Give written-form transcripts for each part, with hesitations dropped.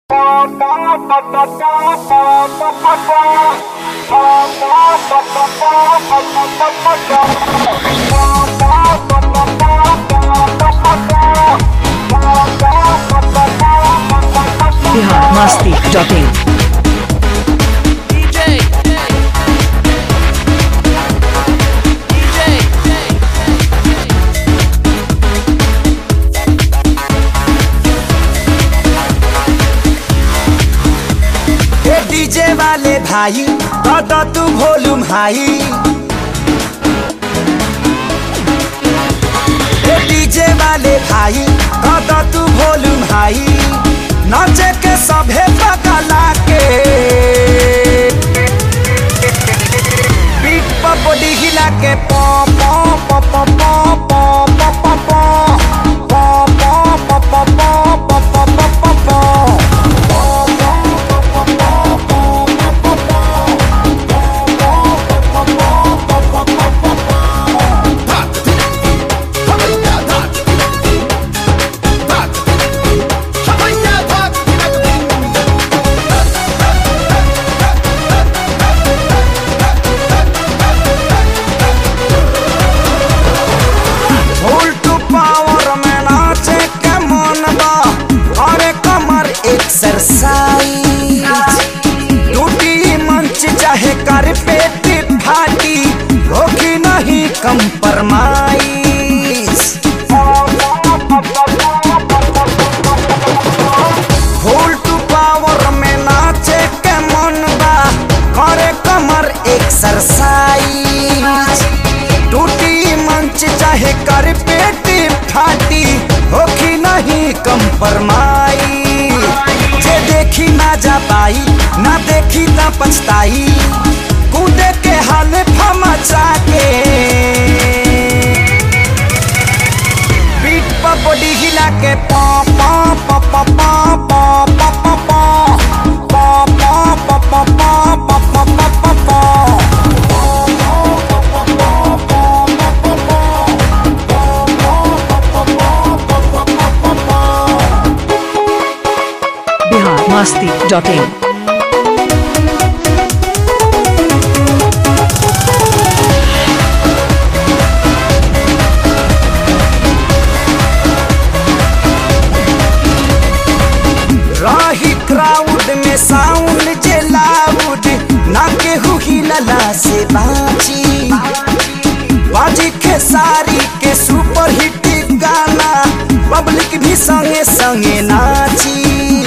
biharmasti.in DJ वाले भाई तो तू वॉल्यूम हाई। डीजे वाले भाई तो तू वॉल्यूम हाई। नाचे के सभे पगला के पीठ पर बॉडी हिला के पॉ पॉ पॉ पॉ पॉ पॉ पॉ पॉ टूटी मंच चाहे कर पेट फाटी होगी नहीं कंप्रोमाइज। फुल टू पावर में नाचे के मन बा करे कमर एक्सरसाइज। टूटी मंच चाहे कर पेट फाटी होगी नहीं कंप्रोमाइज। देखी ना जा पाई ना देखी ना पछताई कूदे के हाल मचा के पीठ पर बॉडी हिला के पॉ पॉ पॉ पॉ पॉ पॉ पॉ पॉ पॉ पॉ पॉ पॉ पॉ पॉ। biharmasti.in राही क्राउड में साउंड जे लाउड ना केहू हिलला से बाची। बाजी खेसारी के सुपर हिट गाना पब्लिक भी संगे संगे नाची।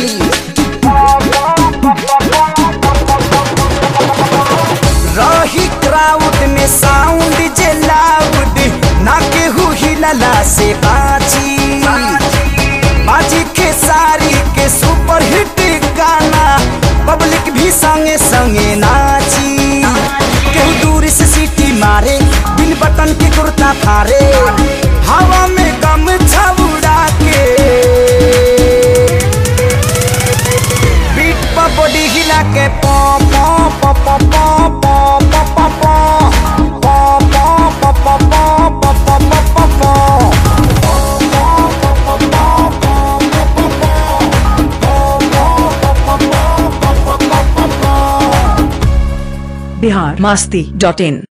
राही क्राउड में साउंड जे लाउड ना केहू हिलला से बाची। बाजी खेसारी के सुपर हिट गाना पब्लिक भी संगे संगे नाची। केहू दूर से सीटी मारे बिन बटन के कुर्ता फारे हवा में गम छउड़ा के पीठ पर बॉडी हिला के पॉ पॉ पॉ पॉ पॉ पॉ पॉ पॉ पॉ पॉ। biharmasti.in